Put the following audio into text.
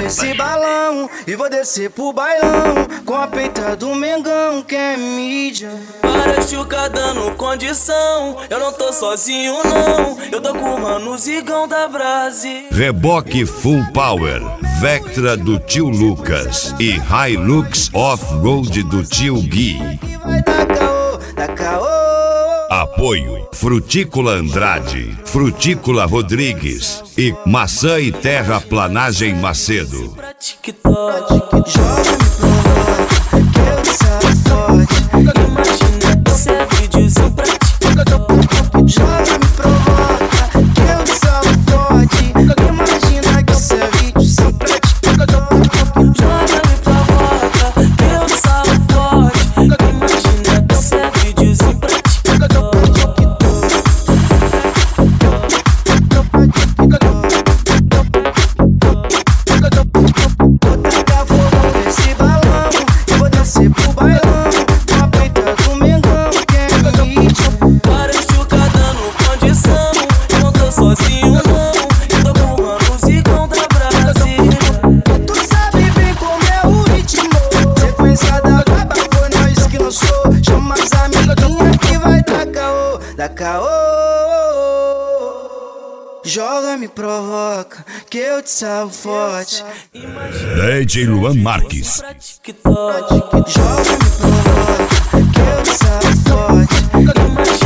desse balão e vou descer pro bailão com a peita do Mengão que é mídia. Para chuca dando condição, eu não tô sozinho não, eu tô com o mano Zigão da Brasil. Reboque Full Power, Vectra do tio Lucas e Hilux Off-Road do tio Gui. Vai dar caô, dá caô. Apoio Frutícola Andrade, Frutícola Rodrigues e Maçã e Terraplanagem Macedo. Pra TikTok, Joga me provoca, que eu saio forte. imagina que cê é videozinho pra TikTok. Joga me provoca, que eu saio forte. Imagina que cê é vídeo sem prática. Joga me provoca, que eu salvo forte. Imagina que cê é videozinho pra TikTok. Vou tacar fogo nesse balão e vou descer pro bailão com a peita do Mengão que é mídia. Para chuca dando condição, eu não tô sozinho não, eu tô com o mano Zigão da Brasil. Tu sabe bem como é o ritmo. Sequência da braba foi nós que lançou. Chama as amiguinhas que vai dar caô, dá caô. Joga me provoca, que eu te salvo forte. DJ Luan Marques. Pra TikTok. Joga me provoca, que eu te salvo forte. Imagina